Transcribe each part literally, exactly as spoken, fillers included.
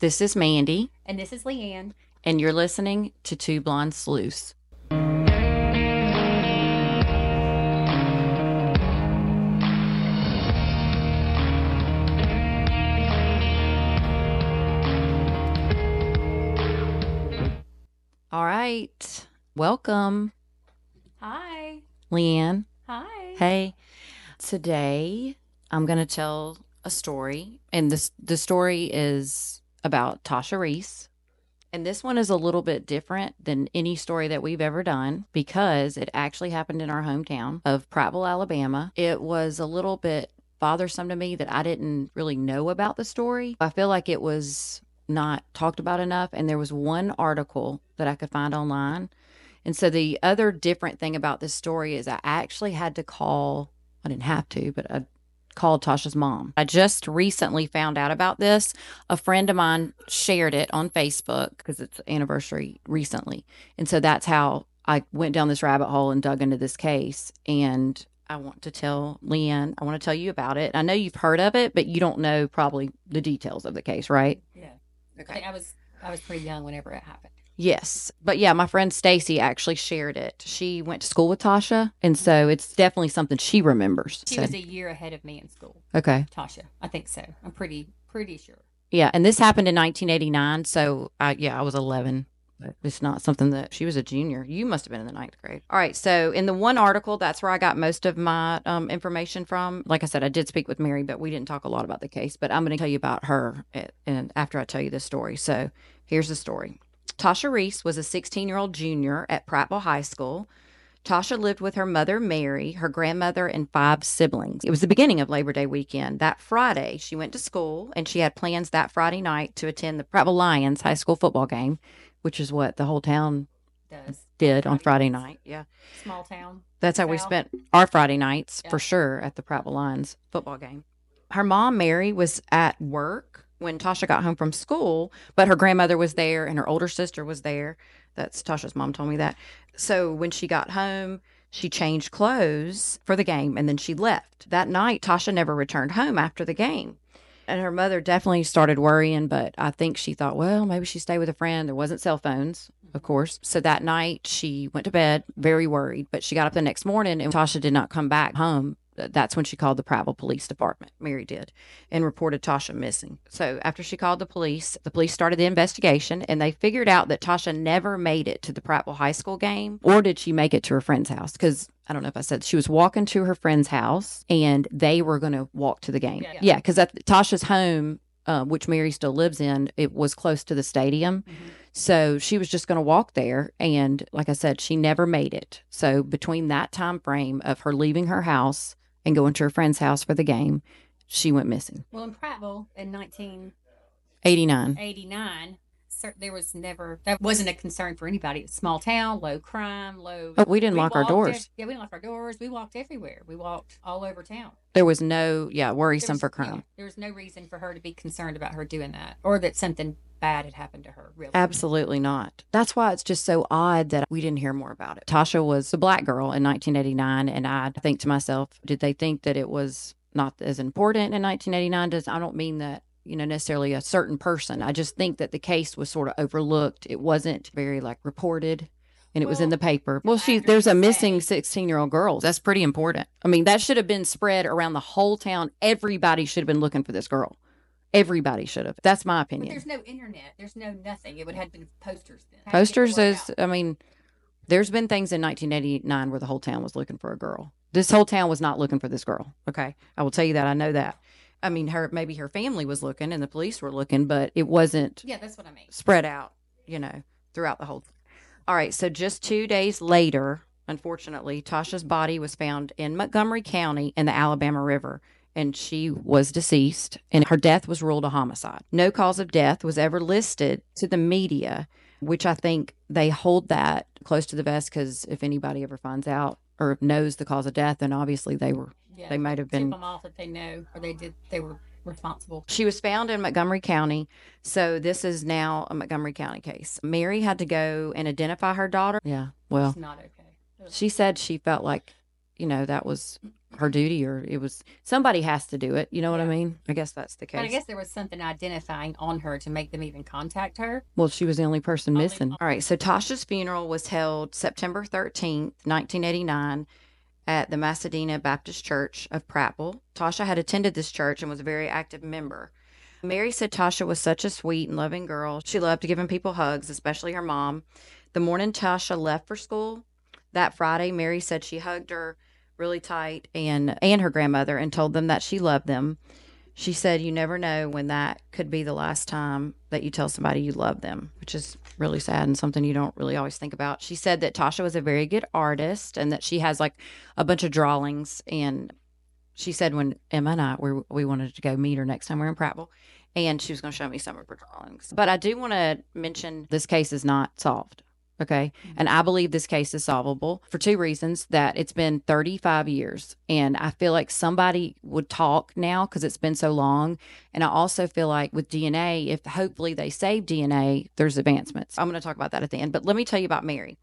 This is Mandy, And this is Leanne. and you're listening to Two Blonde Sleuths. All right. Welcome, Hi. Leanne. Hi. Hey. Today, I'm going to tell a story, and this the story is about Tasha Reese. And this one is a little bit different than any story that we've ever done because it actually happened in our hometown of Prattville, Alabama. It was a little bit bothersome to me that I didn't really know about the story. I feel like it was not talked about enough, and there was one article that I could find online. And so the other different thing about this story is I actually had to call, I didn't have to, but I called Tasha's mom. I just recently found out about this. A friend of mine shared it on Facebook because it's anniversary recently. And so that's how I went down this rabbit hole and dug into this case. And I want to tell Leanne, I want to tell you about it. I know you've heard of it, but you don't know probably the details of the case, right? Yeah. Okay. I was I was pretty young whenever it happened. Yes. But yeah, my friend Stacy actually shared it. She went to school with Tasha, and so it's definitely something she remembers. She So- was a year ahead of me in school. okay. Tasha. I think so. I'm pretty pretty sure. Yeah, and this happened in nineteen eighty-nine, so I, yeah, I was eleven. But it's not something that she was a junior. You must have been in the ninth grade. All right, so in the one article, that's where I got most of my um, information from. Like I said, I did speak with Mary, but we didn't talk a lot about the case. But I'm going to tell you about her at, and after I tell you this story. So here's the story. Tasha Reese was a sixteen-year-old junior at Prattville High School. Tasha lived with her mother, Mary, her grandmother, and five siblings. It was the beginning of Labor Day weekend. That Friday, she went to school, and she had plans that Friday night to attend the Prattville Lions high school football game, which is what the whole town Does. did on Friday nights. night. Yeah. Small town. That's how we South. spent our Friday nights, Yeah. for sure, at the Prattville Lions football game. Her mom, Mary, was at work when Tasha got home from school, but her grandmother was there and her older sister was there. That's Tasha's mom told me that. So when she got home, she changed clothes for the game and then she left. That night, Tasha never returned home after the game. And her mother definitely started worrying, but I think she thought, well, maybe she stayed with a friend. There wasn't cell phones, of course. So that night she went to bed very worried, but she got up the next morning and Tasha did not come back home. That's when she called the Prattville Police Department, Mary did, and reported Tasha missing. So after she called the police, the police started the investigation, and they figured out that Tasha never made it to the Prattville High School game, or did she make it to her friend's house? Because I don't know if I said, she was walking to her friend's house, and they were going to walk to the game. Yeah. Yeah, because at Tasha's home, uh, which Mary still lives in, it was close to the stadium. Mm-hmm. So she was just going to walk there. And like I said, she never made it. So between that time frame of her leaving her house and going to her friend's house for the game, she went missing. Well, in Prattville in nineteen eighty-nine. eighty-nine, cer- there was never that wasn't a concern for anybody. It's a small town, low crime, low. Oh, we didn't lock our walked doors. ev- yeah, we didn't lock our doors. We walked everywhere. We walked all over town. There was no, yeah, There worrisome was- for yeah, crime. there was no reason for her to be concerned about her doing that, or that something bad had happened to her. Really, Absolutely not. That's why it's just so odd that we didn't hear more about it. Tasha was a black girl in nineteen eighty-nine, and I think to myself, did they think that it was not as important in nineteen eighty-nine? Does I don't mean that, you know, necessarily a certain person. I just think that the case was sort of overlooked. It wasn't very like reported. And it was in Well, the paper. Well, she actors there's a say- missing sixteen-year-old girl. That's pretty important. I mean, that should have been spread around the whole town. Everybody should have been looking for this girl. Everybody should have. That's my But opinion. there's no internet. There's no nothing. It would have been posters then. How do you get the Posters word is, out? I mean, there's been things in nineteen eighty-nine where the whole town was looking for a girl. This whole town was not looking for this girl. Okay. I will tell you that. I know that. I mean, her, maybe her family was looking and the police were looking, but it wasn't Yeah, that's what I mean. spread out, you know, throughout the whole. All right. So just two days later, unfortunately, Tasha's body was found in Montgomery County in the Alabama River, and she was deceased, and her death was ruled a homicide. No cause of death was ever listed to the media, which I think they hold that close to the vest because if anybody ever finds out or knows the cause of death, then obviously they were Yeah, they might have been. tip them off if they know, or they did. They were responsible. She was found in Montgomery County. So this is now a Montgomery County case. Mary had to go and identify her daughter. Yeah. Well, It's not okay. Ugh. she said she felt like, you know, that was her duty, or it was somebody has to do it. You know what I Yeah. mean? I guess that's the But I case. guess there was something identifying on her to make them even contact her. Well, she was the only person Only- missing. All right. So Tasha's funeral was held September thirteenth, nineteen eighty-nine at the Macedonia Baptist Church of Prattville. Tasha had attended this church and was a very active member. Mary said Tasha was such a sweet and loving girl. She loved giving people hugs, especially her mom. The morning Tasha left for school that Friday, Mary said she hugged her really tight and and her grandmother and told them that she loved them. She said you never know when that could be the last time that you tell somebody you love them, which is really sad and something you don't really always think about. She said that Tasha was a very good artist and that she has like a bunch of drawings. And she said when Emma and I we, we wanted to go meet her next time we're in Prattville, and she was going to show me some of her drawings. But I do want to mention this case is not solved. Okay. Mm-hmm. And I believe this case is solvable for two reasons: that it's been thirty-five years and I feel like somebody would talk now because it's been so long. And I also feel like with D N A, if hopefully they save D N A, there's advancements. I'm going to talk about that at the end, but let me tell you about Mary.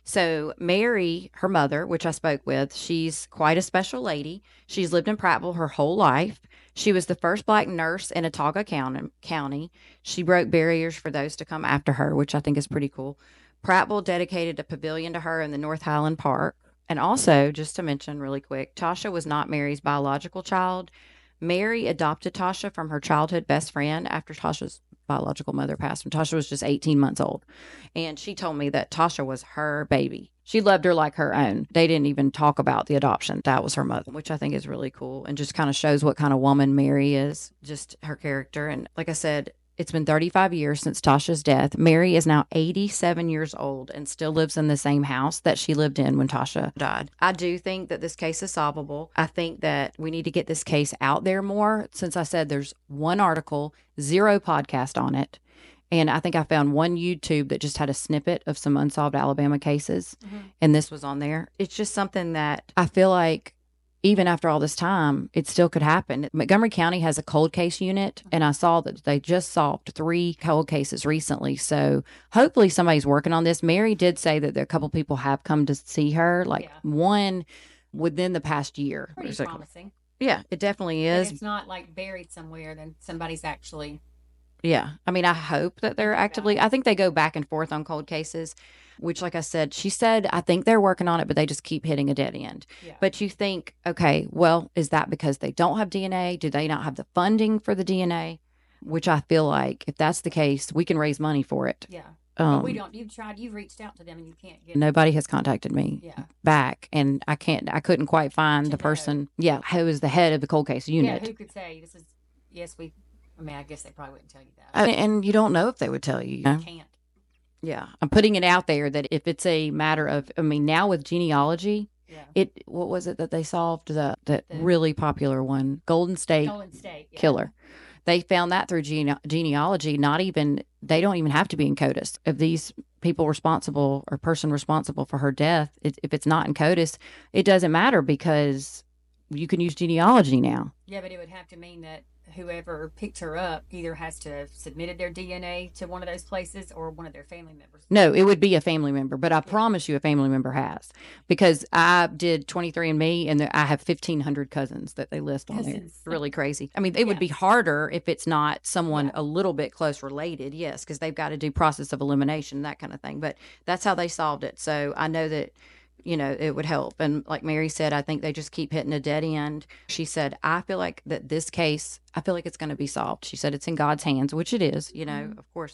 So Mary, her mother, which I spoke with, she's quite a special lady. She's lived in Prattville her whole life. She was the first Black nurse in Autauga County. She broke barriers for those to come after her, which I think is pretty cool. Prattville dedicated a pavilion to her in the North Highland Park. And also, just to mention really quick, Tasha was not Mary's biological child. Mary adopted Tasha from her childhood best friend after Tasha's biological mother passed when Tasha was just eighteen months old. And she told me that Tasha was her baby. She loved her like her own. They didn't even talk about the adoption. That was her mother, which I think is really cool and just kind of shows what kind of woman Mary is, just her character. And like I said, it's been thirty-five years since Tasha's death. Mary is now eighty-seven years old and still lives in the same house that she lived in when Tasha died. I do think that this case is solvable. I think that we need to get this case out there more. Since I said there's one article, zero podcast on it. And I think I found one YouTube that just had a snippet of some unsolved Alabama cases. Mm-hmm. And this was on there. It's just something that I feel like even after all this time, it still could happen. Montgomery County has a cold case unit, and I saw that they just solved three cold cases recently. So hopefully somebody's working on this. Mary did say that there, a couple people have come to see her, like yeah. one within the past year. Pretty There's promising. Like, yeah, it definitely is. But it's not like buried somewhere, then somebody's actually... Yeah. I mean, I hope that they're actively, I think they go back and forth on cold cases, which, like I said, she said, I think they're working on it, but they just keep hitting a dead end. Yeah. But you think, okay, well, is that because they don't have D N A? Do they not have the funding for the D N A? Which I feel like if that's the case, we can raise money for it. Yeah. Um, but we don't, you've tried, you've reached out to them and you can't get Nobody has contacted me yeah. back. And I can't, I couldn't quite find to the know. person. Yeah. Who is the head of the cold case unit. Yeah. Who could say this is, yes, we, I mean, I guess they probably wouldn't tell you that. Uh, and you don't know if they would tell you. You know? Can't. Yeah. I'm putting it out there that if it's a matter of, I mean, now with genealogy, yeah. it, what was it that they solved? The, that the, really popular one, Golden State, Golden State yeah. Killer. They found that through gene- genealogy, not even, they don't even have to be in CODIS. If these people responsible or person responsible for her death, it, if it's not in CODIS, it doesn't matter because you can use genealogy now. Yeah, but it would have to mean that whoever picked her up either has to have submitted their D N A to one of those places or one of their family members. No, it would be a family member, but I yeah. promise you a family member has, because I did twenty-three and me and I have fifteen hundred cousins that they list on That's there. It's really crazy. I mean, it yeah. would be harder if it's not someone yeah. a little bit close related. Yes. Cause they've got to do process of elimination, that kind of thing, but that's how they solved it. So I know that, you know, it would help. And like Mary said, I think they just keep hitting a dead end. She said, I feel like that this case, I feel like it's going to be solved. She said it's in God's hands, which it is, you know, mm-hmm. of course.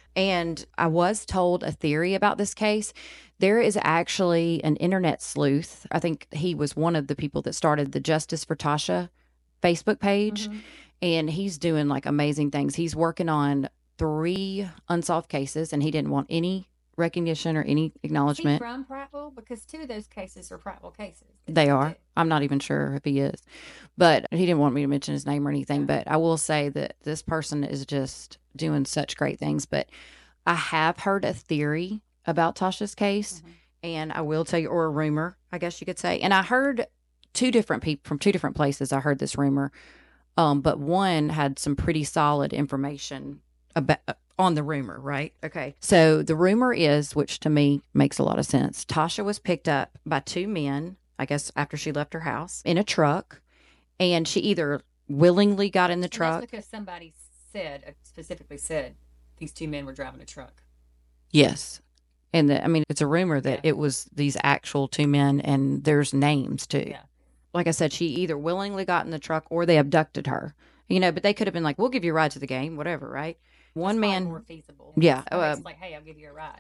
And I was told a theory about this case. There is actually an internet sleuth. I think he was one of the people that started the Justice for Tasha Facebook page. Mm-hmm. And he's doing like amazing things. He's working on three unsolved cases and he didn't want any recognition or any acknowledgement. Is he from Prattville? Because two of those cases are Prattville cases. They are. Did. I'm not even sure if he is, but he didn't want me to mention his name or anything. Yeah. But I will say that this person is just doing such great things. But I have heard a theory about Tasha's case, mm-hmm. and I will tell you, or a rumor, I guess you could say. And I heard two different people from two different places. I heard this rumor, um, but one had some pretty solid information about on the rumor, right? Okay. So the rumor is, which to me makes a lot of sense, Tasha was picked up by two men I guess after she left her house, in a truck. And she either willingly got in the And that's truck. because somebody said, uh, specifically said, these two men were driving a truck. Yes. And the, I mean, it's a rumor that Yeah. it was these actual two men, and there's names too. Yeah. Like I said, she either willingly got in the truck or they abducted her. You know, but they could have been like, "We'll give you a ride to the game, whatever," right? One That's probably man, more feasible. yeah, Or uh, it's like, hey, I'll give you a ride.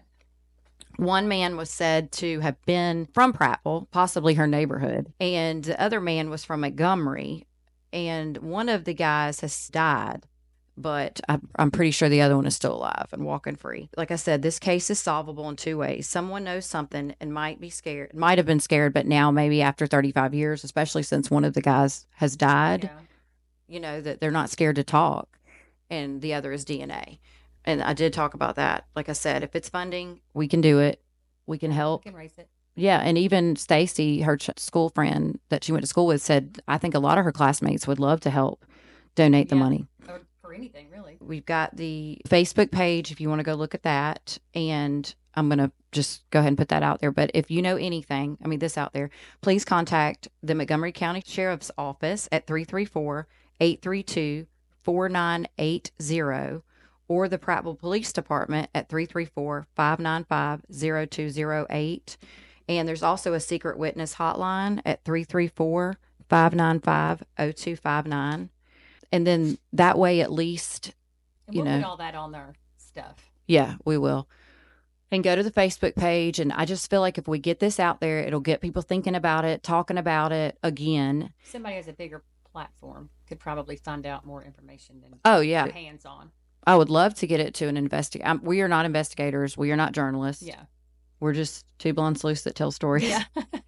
one man was said to have been from Prattville, possibly her neighborhood, and the other man was from Montgomery. And one of the guys has died, but I'm, I'm pretty sure the other one is still alive and walking free. Like I said, this case is solvable in two ways. Someone knows something and might be scared, might have been scared, but now maybe after thirty-five years, especially since one of the guys has died, Yeah. you know, that they're not scared to talk. And the other is D N A. And I did talk about that. Like I said, if it's funding, we can do it. We can help. We can race it. Yeah, and even Stacy, her ch- school friend that she went to school with, said I think a lot of her classmates would love to help donate the Yeah. money. Or for anything, really. We've got the Facebook page if you want to go look at that, and I'm going to just go ahead and put that out there. But if you know anything, I mean this out there, please contact the Montgomery County Sheriff's Office at three three four, eight three two, four nine eight zero or the Prattville Police Department at three three four, five nine five, zero two zero eight. And there's also a secret witness hotline at three three four, five nine five, zero two five nine. And then that way, at least, And you we'll know, put all that on their stuff. yeah, we will. And go to the Facebook page. And I just feel like if we get this out there, it'll get people thinking about it, talking about it again. Somebody has a bigger platform could probably find out more information than Oh, yeah. hands on. I would love to get it to an investigator. We are not investigators. We are not journalists. Yeah. We're just two blondes loose that tell stories. Yeah.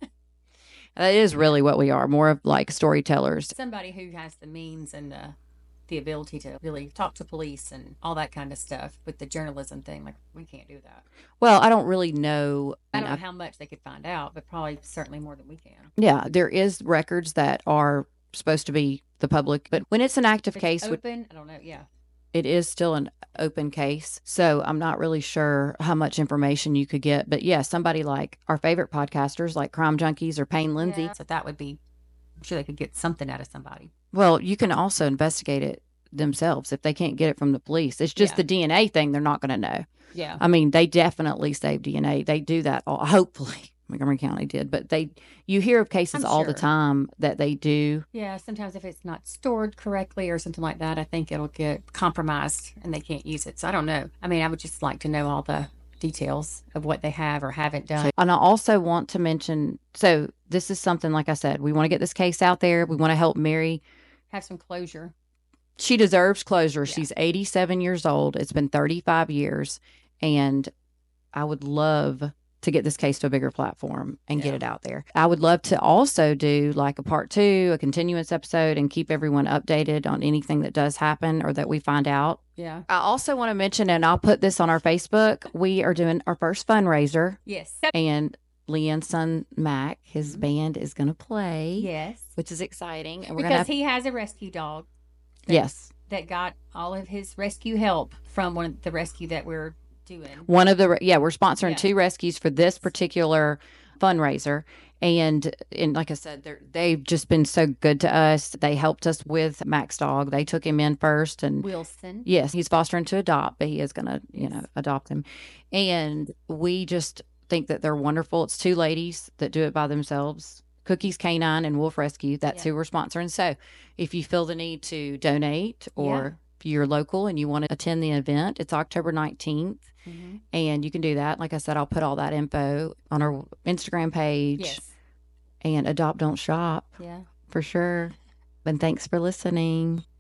That is really what we are, more of like storytellers. Somebody who has the means and the the ability to really talk to police and all that kind of stuff. With the journalism thing, like, we can't do that. Well, I don't really know. I don't know how much they could find out, but probably certainly more than we can. Yeah, there is records that are supposed to be the public, but when it's an active If case, it's open, I don't know. Yeah. it is still an open case. So I'm not really sure how much information you could get. But yeah, somebody like our favorite podcasters like Crime Junkies or Payne Lindsay. Yeah. So that would be, I'm sure they could get something out of somebody. Well, you can also investigate it themselves if they can't get it from the police. It's just Yeah. the D N A thing they're not going to know. Yeah. I mean, they definitely save D N A. They do that all, hopefully. Montgomery County did, but they, you hear of cases I'm all the sure. time that they do. Yeah. Sometimes if it's not stored correctly or something like that, I think it'll get compromised and they can't use it. So I don't know. I mean, I would just like to know all the details of what they have or haven't done. And I also want to mention, so this is something, like I said, we want to get this case out there. We want to help Mary. Have some closure. She deserves closure. Yeah. She's eighty-seven years old. It's been thirty-five years. And I would love to get this case to a bigger platform and get Yeah. it out there. I would love to also do like a part two, a continuance episode, and keep everyone updated on anything that does happen or that we find out. Yeah. I also want to mention, and I'll put this on our Facebook, we are doing our first fundraiser. Yes. And Leanne's son, Mac, his Mhm. band is going to play, Yes. which is exciting. And we're Because going to have, he has a rescue dog that- yes, that got all of his rescue help from one of the rescue that we're doing. one of the, yeah, we're sponsoring Yeah. two rescues for this particular fundraiser. And, and like I said, they're, they've just been so good to us. They helped us with Mac's dog. They took him in first, and Wilson. yes, he's fostering to adopt, but he is going to, you Yes. know, adopt him. And we just think that they're wonderful. It's two ladies that do it by themselves. Cookies Canine and Wolf Rescue. That's Yeah. who we're sponsoring. So if you feel the need to donate, or if you're local and you want to attend the event, it's October nineteenth. Mhm. And you can do that. Like I said, I'll put all that info on our Instagram page. Yes. And Adopt Don't Shop Yeah. for sure. And thanks for listening.